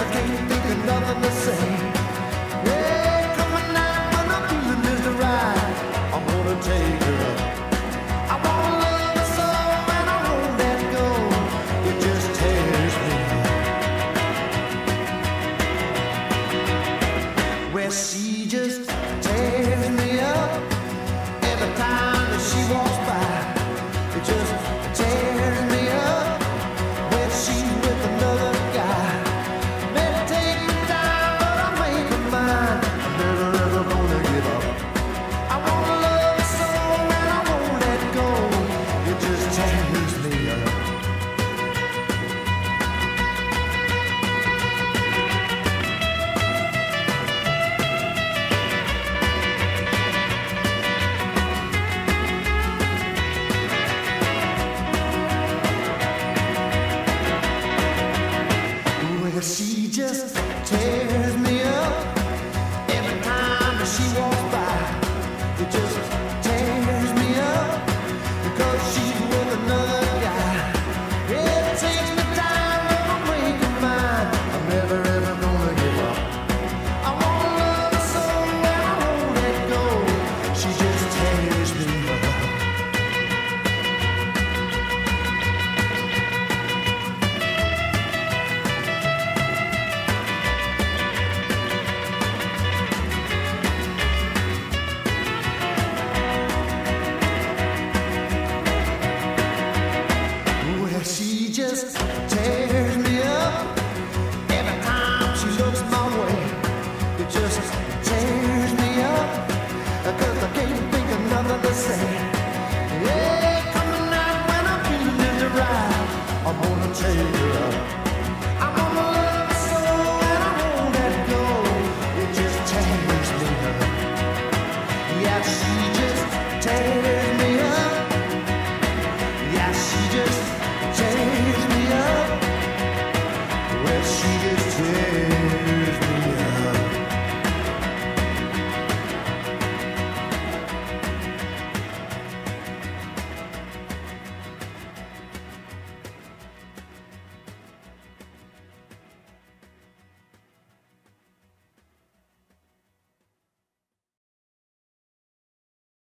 can't think of nothing to say. Yeah, come a night when the feeling is right, I'm gonna take her up. I wanna love her so and I won't let go. It just tears me up. Well, she just tears me up. Every time that she walks by, it just tears me up. When she's with another guy, better take your time, but I'll make her mine. I'm never ever gonna give up. I wanna love her so and I won't let go. It just tears me up. Well, she just tears me up. Every time that she walks by, it just tears me up. Because she's with another guy. It takes me time, but I'm breaking mine. I'm never ever gonna give up. I wanna love her so and I won't let go. She just tears me up. Well, she just tears me up. Every time she looks my way, it just tears me up. 'Cause I can't think of nothing to say. Yeah, come a night when I'm feeling is right, I'm gonna take her up. I'm gonna love her so and I won't let go. It just tears me up. Yeah, she just tears me up. Yeah, she just